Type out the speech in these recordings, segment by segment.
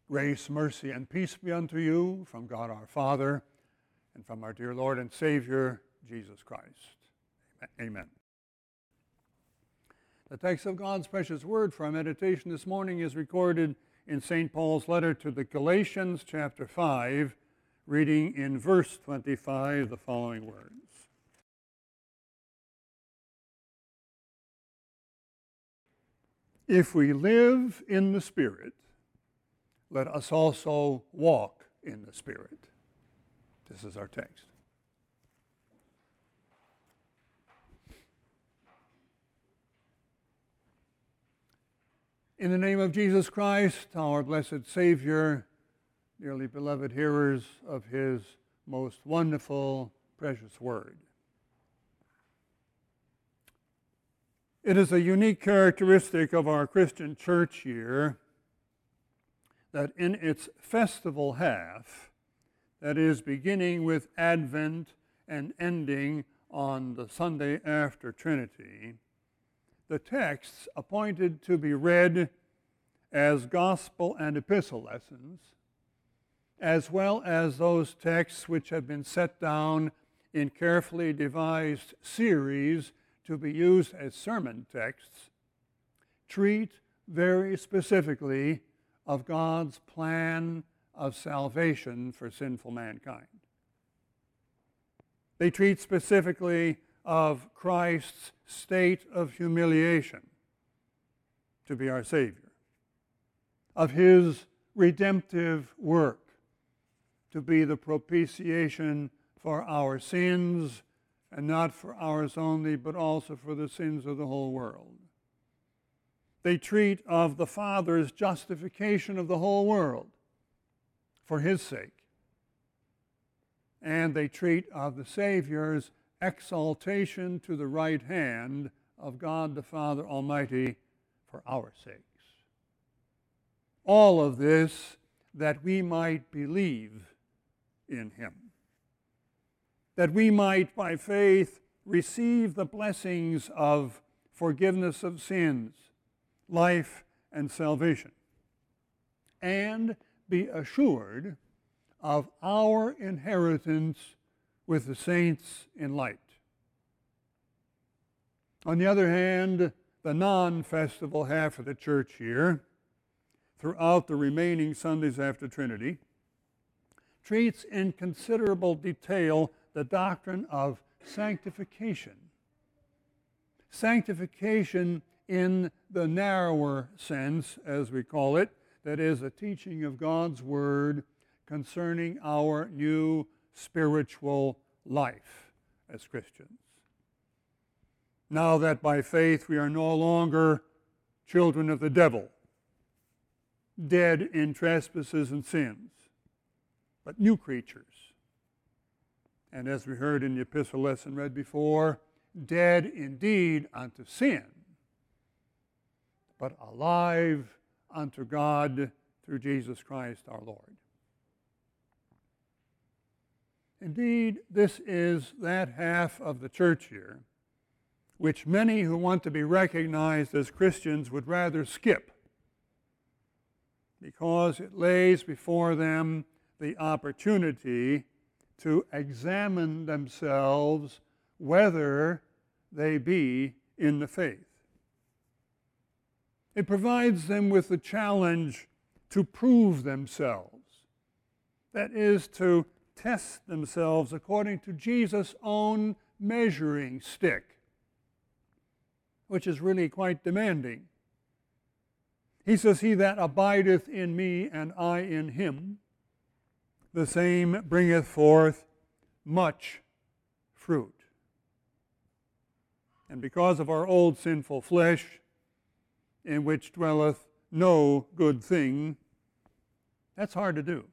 Grace, mercy, and peace be unto you from God our Father and from our dear Lord and Savior, Jesus Christ. Amen. The text of God's precious word for our meditation this morning is recorded in St. Paul's letter to the Galatians, chapter 5, reading in verse 25 the following words. If we live in the Spirit, let us also walk in the Spirit. This is our text. In the name of Jesus Christ, our blessed Savior, dearly beloved hearers of His most wonderful, precious word. It is a unique characteristic of our Christian church year that in its festival half, that is, beginning with Advent and ending on the Sunday after Trinity, the texts appointed to be read as gospel and epistle lessons, as well as those texts which have been set down in carefully devised series to be used as sermon texts, treat very specifically of God's plan of salvation for sinful mankind. They treat specifically of Christ's state of humiliation to be our Savior, of His redemptive work to be the propitiation for our sins, and not for ours only, but also for the sins of the whole world. They treat of the Father's justification of the whole world for His sake. And they treat of the Savior's exaltation to the right hand of God the Father Almighty for our sakes. All of this that we might believe in Him, that we might by faith receive the blessings of forgiveness of sins, life, and salvation, and be assured of our inheritance with the saints in light. On the other hand, the non-festival half of the church year, throughout the remaining Sundays after Trinity, treats in considerable detail the doctrine of sanctification. Sanctification in the narrower sense, as we call it, that is, a teaching of God's Word concerning our new spiritual life as Christians. Now that by faith we are no longer children of the devil, dead in trespasses and sins, but new creatures. And as we heard in the epistle lesson read before, dead indeed unto sin, but alive unto God through Jesus Christ our Lord. Indeed, this is that half of the church year which many who want to be recognized as Christians would rather skip, because it lays before them the opportunity to examine themselves whether they be in the faith. It provides them with the challenge to prove themselves, that is, to test themselves according to Jesus' own measuring stick, which is really quite demanding. He says, "He that abideth in me and I in him, the same bringeth forth much fruit." And because of our old sinful flesh, in which dwelleth no good thing, that's hard to do.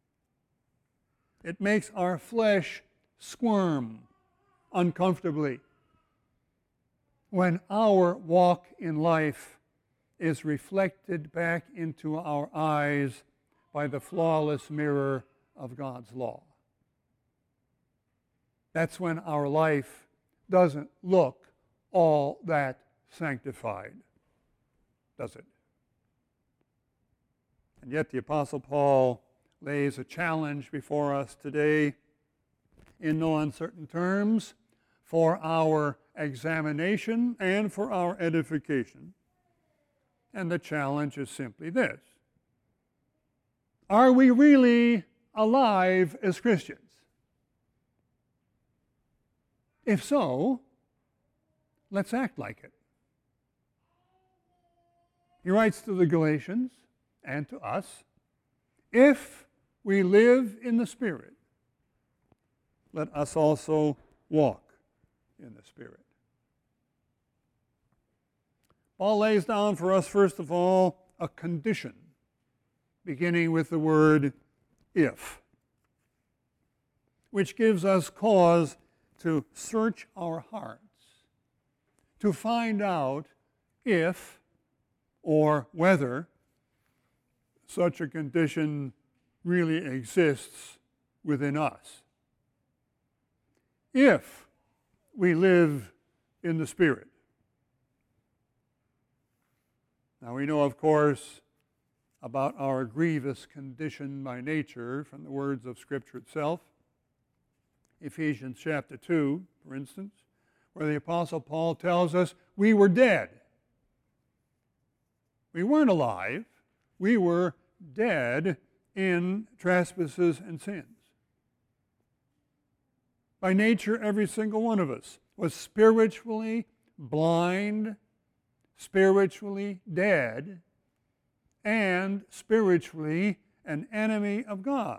It makes our flesh squirm uncomfortably when our walk in life is reflected back into our eyes by the flawless mirror of God's law. That's when our life doesn't look all that sanctified, does it? And yet the Apostle Paul lays a challenge before us today in no uncertain terms for our examination and for our edification. And the challenge is simply this: are we really alive as Christians? If so, let's act like it. He writes to the Galatians and to us, if we live in the Spirit, let us also walk in the Spirit. Paul lays down for us, first of all, a condition, beginning with the word if, which gives us cause to search our hearts, to find out if or whether such a condition really exists within us. If we live in the Spirit. Now we know, of course, about our grievous condition by nature from the words of Scripture itself. Ephesians chapter 2, for instance, where the Apostle Paul tells us we were dead. We weren't alive. We were dead in trespasses and sins. By nature, every single one of us was spiritually blind, spiritually dead, and spiritually an enemy of God.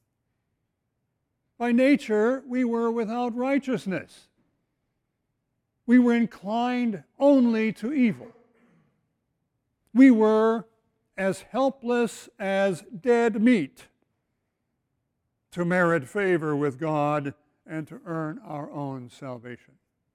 By nature, we were without righteousness. We were inclined only to evil. We were as helpless as dead meat to merit favor with God and to earn our own salvation.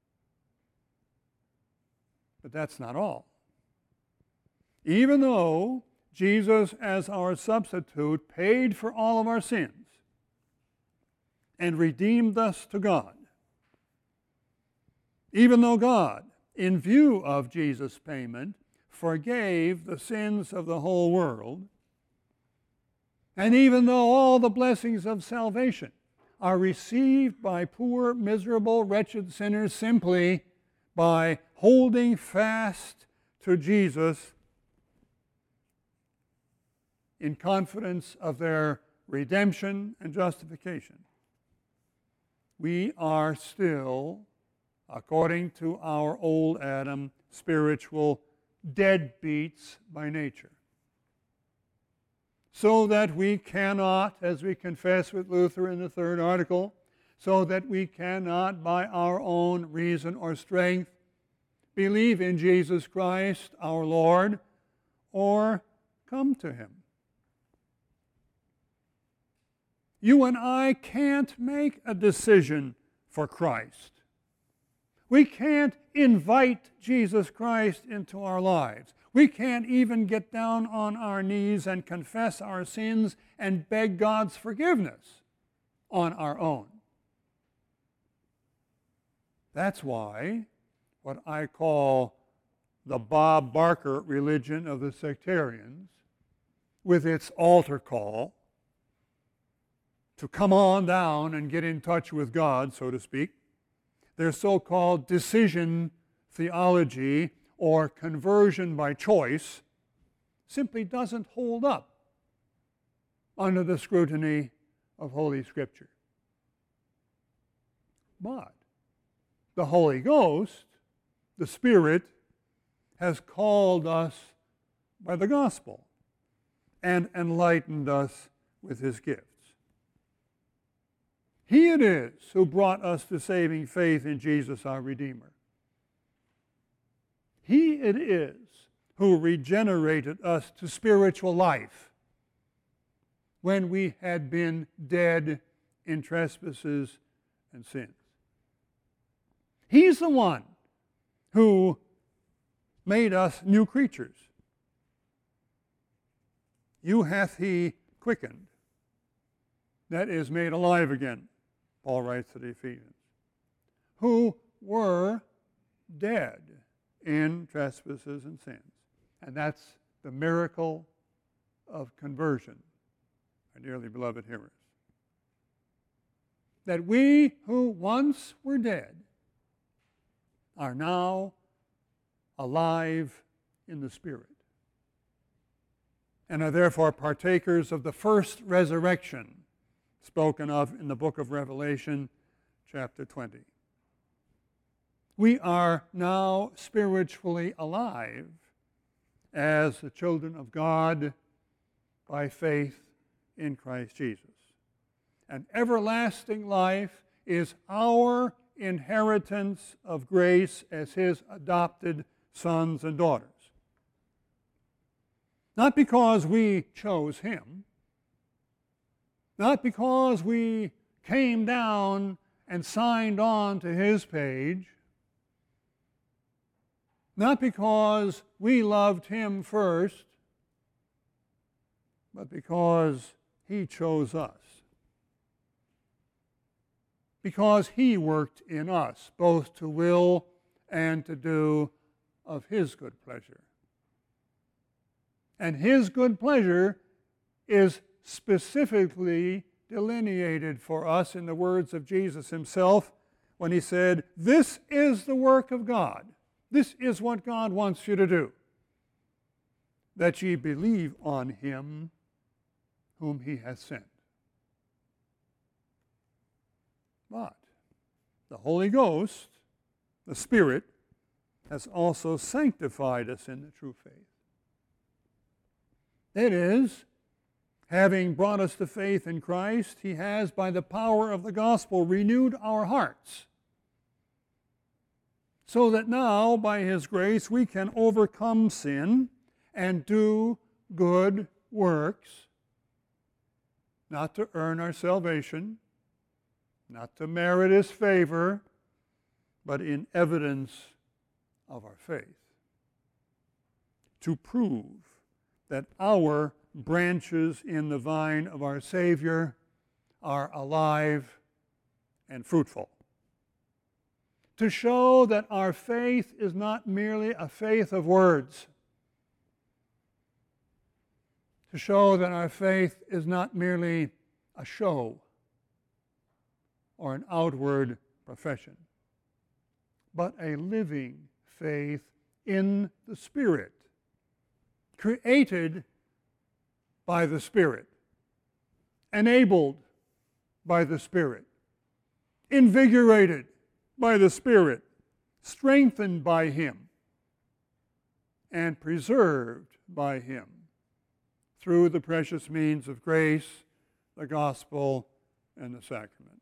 But that's not all. Even though Jesus, as our substitute, paid for all of our sins and redeemed us to God, even though God, in view of Jesus' payment, forgave the sins of the whole world, and even though all the blessings of salvation are received by poor, miserable, wretched sinners simply by holding fast to Jesus in confidence of their redemption and justification, we are still, according to our old Adam, spiritual deadbeats by nature. So that we cannot, as we confess with Luther in the third article, so that we cannot by our own reason or strength believe in Jesus Christ our Lord or come to Him. You and I can't make a decision for Christ. We can't invite Jesus Christ into our lives. We can't even get down on our knees and confess our sins and beg God's forgiveness on our own. That's why what I call the Bob Barker religion of the sectarians, with its altar call to come on down and get in touch with God, so to speak, their so-called decision theology or conversion by choice simply doesn't hold up under the scrutiny of Holy Scripture. But the Holy Ghost, the Spirit, has called us by the gospel and enlightened us with His gifts. He it is who brought us to saving faith in Jesus our Redeemer. He it is who regenerated us to spiritual life when we had been dead in trespasses and sins. He's the one who made us new creatures. You hath He quickened, that is, made alive again, Paul writes to the Ephesians, who were dead in trespasses and sins. And that's the miracle of conversion, my dearly beloved hearers. That we who once were dead are now alive in the Spirit, and are therefore partakers of the first resurrection spoken of in the book of Revelation, chapter 20. We are now spiritually alive as the children of God by faith in Christ Jesus. And everlasting life is our inheritance of grace as His adopted sons and daughters. Not because we chose Him, not because we came down and signed on to His page, not because we loved Him first, but because He chose us. Because He worked in us, both to will and to do of His good pleasure. And His good pleasure is specifically delineated for us in the words of Jesus Himself when He said, "This is the work of God. This is what God wants you to do, that ye believe on Him whom He has sent." But the Holy Ghost, the Spirit, has also sanctified us in the true faith. That is, having brought us to faith in Christ, He has, by the power of the gospel, renewed our hearts, so that now, by His grace, we can overcome sin and do good works, not to earn our salvation, not to merit His favor, but in evidence of our faith, to prove that our branches in the vine of our Savior are alive and fruitful, to show that our faith is not merely a faith of words, to show that our faith is not merely a show or an outward profession, but a living faith in the Spirit, created by the Spirit, enabled by the Spirit, invigorated by the Spirit, strengthened by Him, and preserved by Him through the precious means of grace, the gospel, and the sacraments.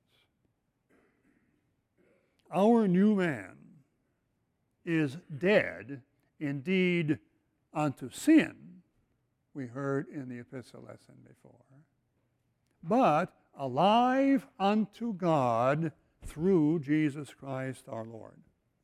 Our new man is dead indeed unto sin, we heard in the epistle lesson before, but alive unto God through Jesus Christ our Lord.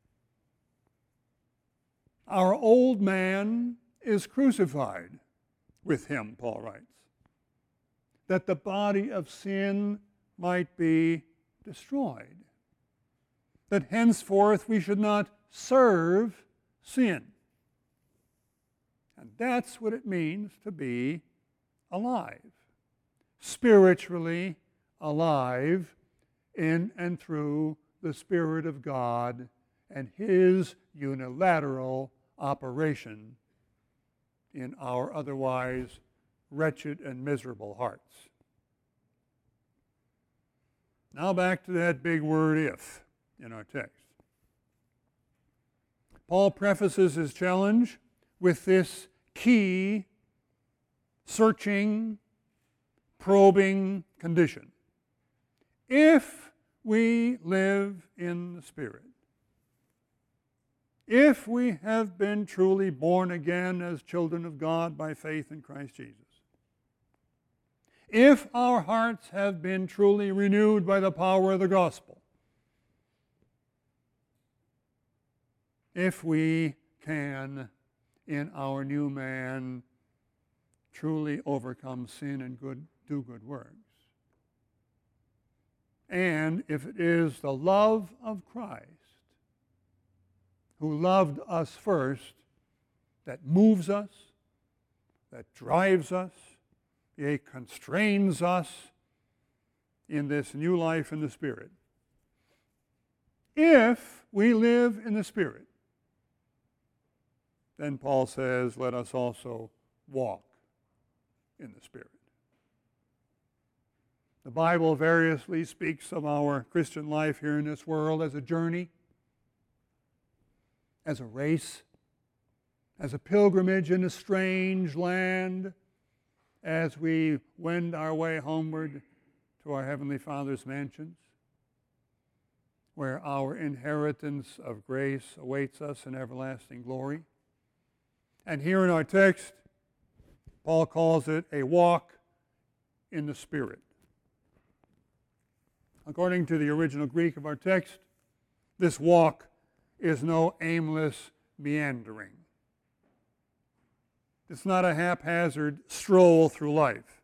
Our old man is crucified with Him, Paul writes, that the body of sin might be destroyed, that henceforth we should not serve sin. And that's what it means to be alive, spiritually alive in and through the Spirit of God and His unilateral operation in our otherwise wretched and miserable hearts. Now back to that big word "if" in our text. Paul prefaces his challenge with this key, searching, probing condition. If we live in the Spirit, if we have been truly born again as children of God by faith in Christ Jesus, if our hearts have been truly renewed by the power of the gospel, if we can, in our new man, truly overcome sin and do good works, and if it is the love of Christ, who loved us first, that moves us, that drives us, yea, constrains us in this new life in the Spirit. If we live in the Spirit, then Paul says, let us also walk in the Spirit. The Bible variously speaks of our Christian life here in this world as a journey, as a race, as a pilgrimage in a strange land, as we wend our way homeward to our Heavenly Father's mansions, where our inheritance of grace awaits us in everlasting glory. And here in our text, Paul calls it a walk in the Spirit. According to the original Greek of our text, this walk is no aimless meandering. It's not a haphazard stroll through life.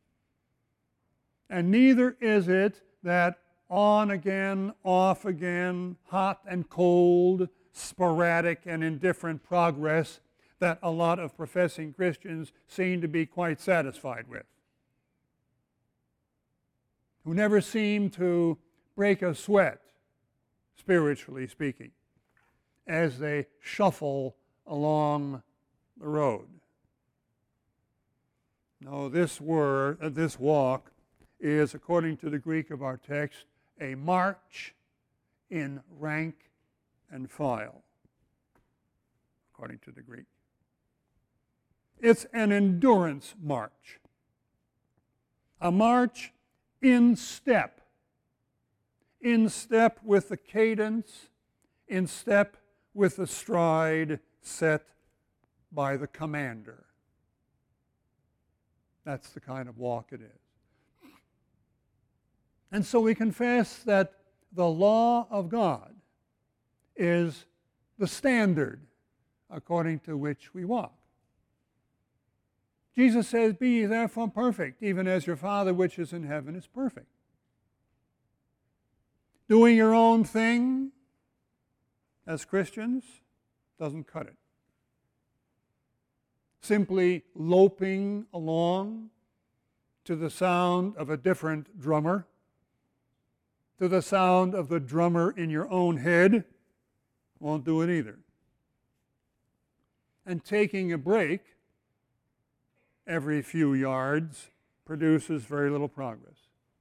And neither is it that on again, off again, hot and cold, sporadic and indifferent progress that a lot of professing Christians seem to be quite satisfied with, who never seem to break a sweat, spiritually speaking, as they shuffle along the road. No, this walk is, according to the Greek of our text, a march in rank and file, according to the Greek. It's an endurance march, a march in step with the cadence, in step with the stride set by the commander. That's the kind of walk it is. And so we confess that the law of God is the standard according to which we walk. Jesus says, be ye therefore perfect, even as your Father which is in heaven is perfect. Doing your own thing as Christians doesn't cut it. Simply loping along to the sound of a different drummer, to the sound of the drummer in your own head, won't do it either. And taking a break every few yards produces very little progress.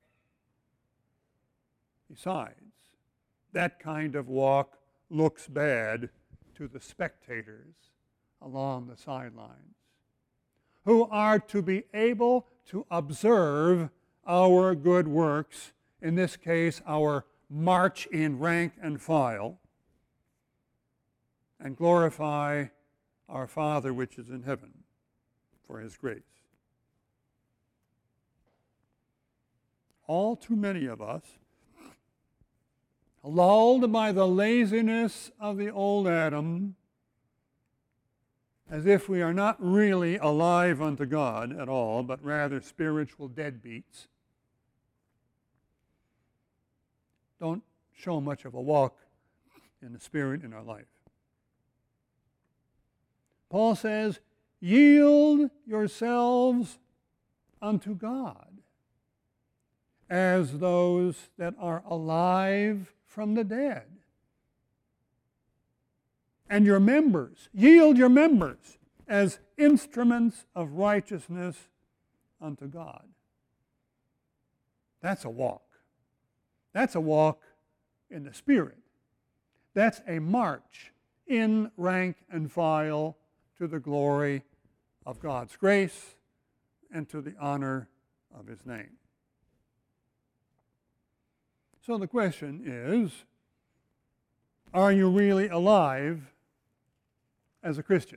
Besides, that kind of walk looks bad to the spectators along the sidelines, who are to be able to observe our good works, in this case, our march in rank and file, and glorify our Father which is in heaven for His grace. All too many of us, lulled by the laziness of the old Adam, as if we are not really alive unto God at all, but rather spiritual deadbeats, don't show much of a walk in the Spirit in our life. Paul says, yield yourselves unto God as those that are alive from the dead. And your members, yield your members as instruments of righteousness unto God. That's a walk. That's a walk in the Spirit. That's a march in rank and file to the glory of God's grace and to the honor of His name. So the question is, are you really alive as a Christian?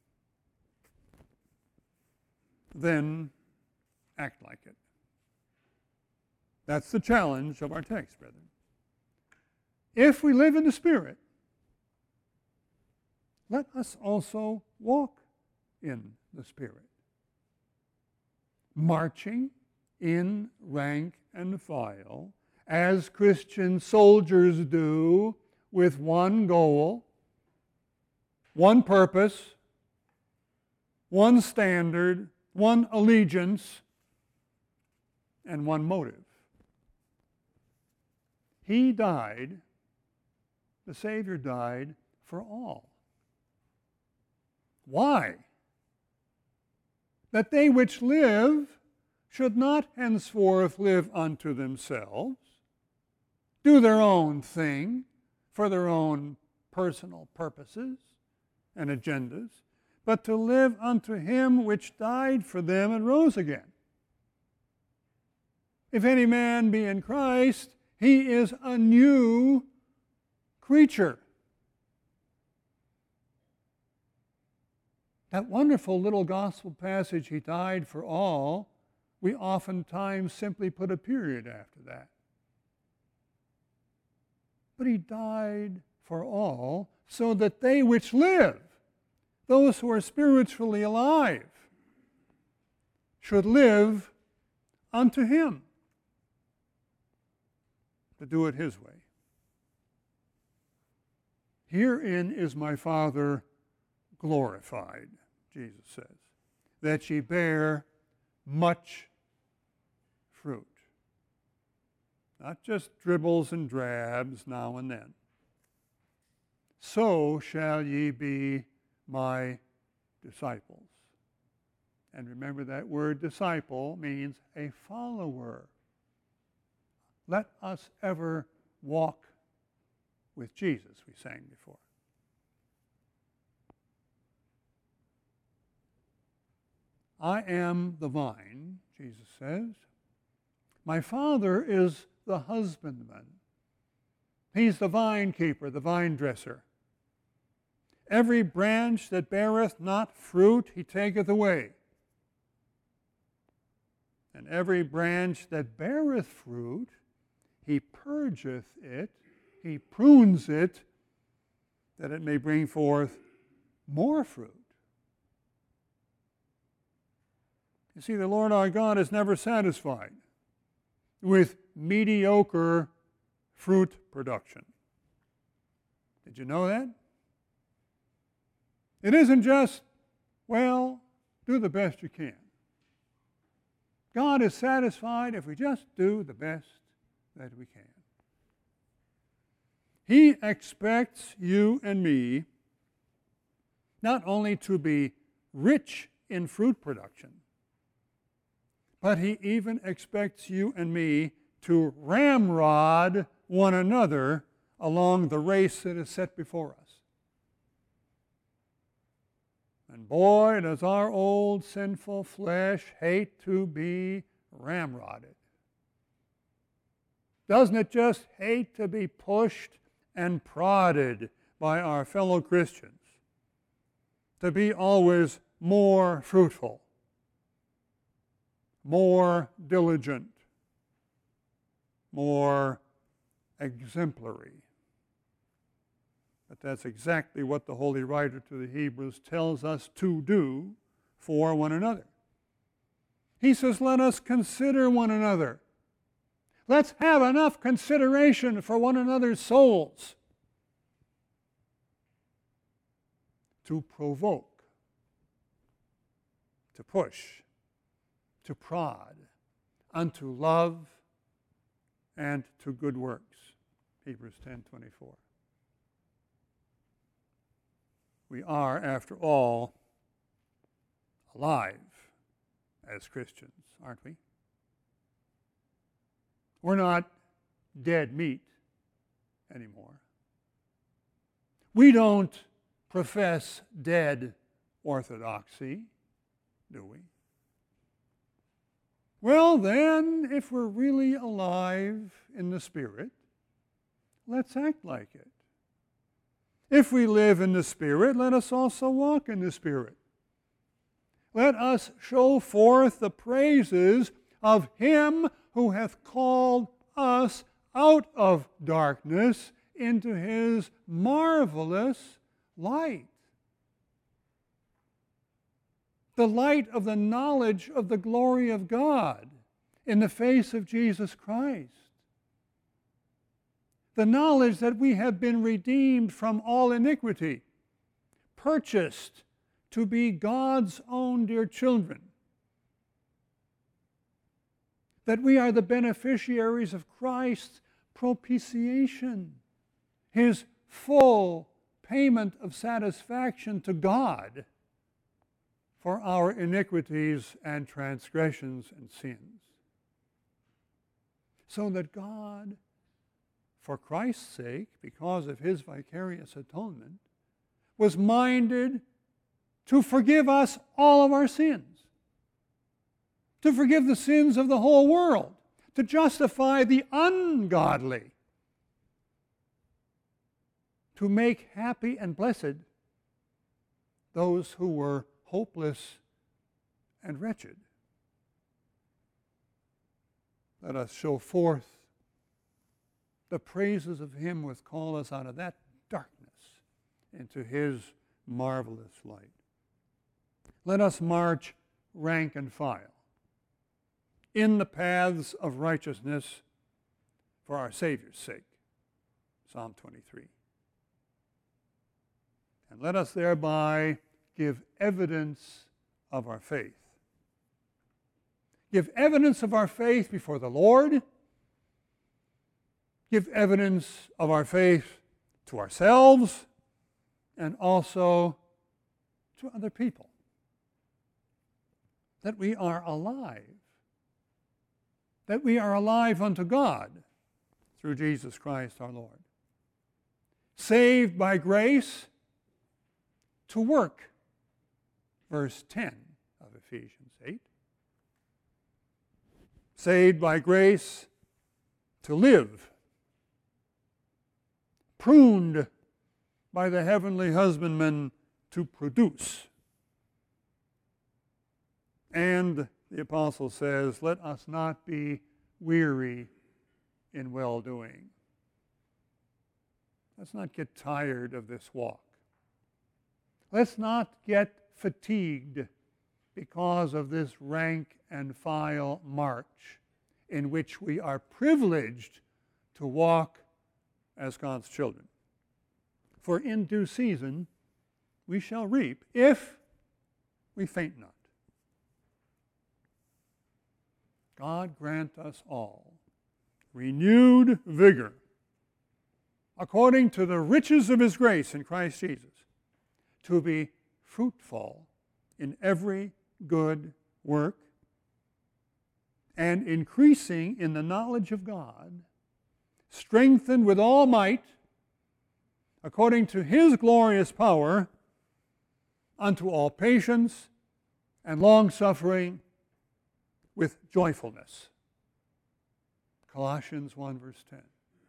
Then act like it. That's the challenge of our text, brethren. If we live in the Spirit, let us also walk in the Spirit, marching in rank and file, as Christian soldiers do, with one goal, one purpose, one standard, one allegiance, and one motive. He died, the Savior died for all. Why? That they which live should not henceforth live unto themselves, do their own thing for their own personal purposes and agendas, but to live unto him which died for them and rose again. If any man be in Christ, he is a new creature. That wonderful little gospel passage, he died for all, we oftentimes simply put a period after that. But he died for all so that they which live, those who are spiritually alive, should live unto him, to do it his way. Herein is my Father glorified, Jesus says, that ye bear much fruit. Not just dribbles and drabs now and then. So shall ye be my disciples. And remember, that word disciple means a follower. Let us ever walk with Jesus, we sang before. I am the vine, Jesus says. My Father is the husbandman. He's the vine keeper, the vine dresser. Every branch that beareth not fruit, he taketh away. And every branch that beareth fruit, he purgeth it, he prunes it, that it may bring forth more fruit. You see, the Lord our God is never satisfied with mediocre fruit production. Did you know that? It isn't just, well, do the best you can. God is satisfied if we just do the best that we can. He expects you and me not only to be rich in fruit production, but he even expects you and me to ramrod one another along the race that is set before us. And boy, does our old sinful flesh hate to be ramrodded. Doesn't it just hate to be pushed and prodded by our fellow Christians to be always more fruitful, more diligent, more exemplary? But that's exactly what the Holy Writer to the Hebrews tells us to do for one another. He says, let us consider one another. Let's have enough consideration for one another's souls to provoke, to push, to prod unto love and to good works. Hebrews 10:24. We are, after all, alive as Christians, aren't we? We're not dead meat anymore. We don't profess dead orthodoxy, do we? Well, then, if we're really alive in the Spirit, let's act like it. If we live in the Spirit, let us also walk in the Spirit. Let us show forth the praises of Him who hath called us out of darkness into His marvelous light. The light of the knowledge of the glory of God in the face of Jesus Christ. The knowledge that we have been redeemed from all iniquity, purchased to be God's own dear children. that we are the beneficiaries of Christ's propitiation, his full payment of satisfaction to God for our iniquities and transgressions and sins. So that God, for Christ's sake, because of his vicarious atonement, was minded to forgive us all of our sins, to forgive the sins of the whole world, to justify the ungodly, to make happy and blessed those who were hopeless and wretched. Let us show forth the praises of him who hath called us out of that darkness into his marvelous light. Let us march rank and file in the paths of righteousness for our Savior's sake. Psalm 23. And let us thereby give evidence of our faith. Give evidence of our faith before the Lord. Give evidence of our faith to ourselves and also to other people. That we are alive. That we are alive unto God through Jesus Christ our Lord. Saved by grace to work. Verse 10 of Ephesians 8. Saved by grace to live. Pruned by the heavenly husbandman to produce. And the apostle says, let us not be weary in well-doing. Let's not get tired of this walk. Let's not get fatigued because of this rank and file march in which we are privileged to walk as God's children. For in due season we shall reap if we faint not. God grant us all renewed vigor according to the riches of his grace in Christ Jesus, to be fruitful in every good work and increasing in the knowledge of God, strengthened with all might according to his glorious power unto all patience and long-suffering with joyfulness. Colossians 1 verse 10.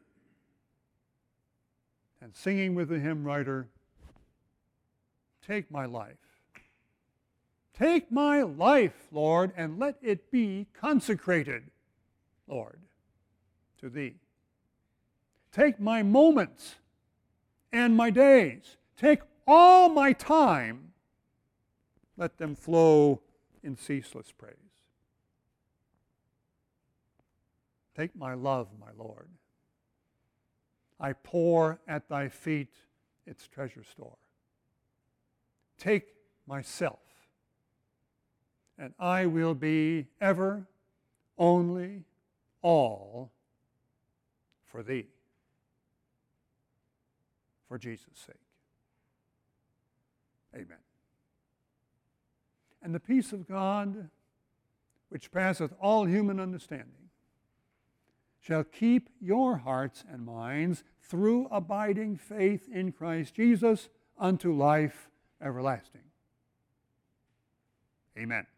And singing with the hymn writer, take my life. Take my life, Lord, and let it be consecrated, Lord, to thee. Take my moments and my days. Take all my time. Let them flow in ceaseless praise. Take my love, my Lord. I pour at thy feet its treasure store. Take myself, and I will be ever, only, all for thee, for Jesus' sake. Amen. And the peace of God, which passeth all human understanding, shall keep your hearts and minds through abiding faith in Christ Jesus unto life everlasting. Amen.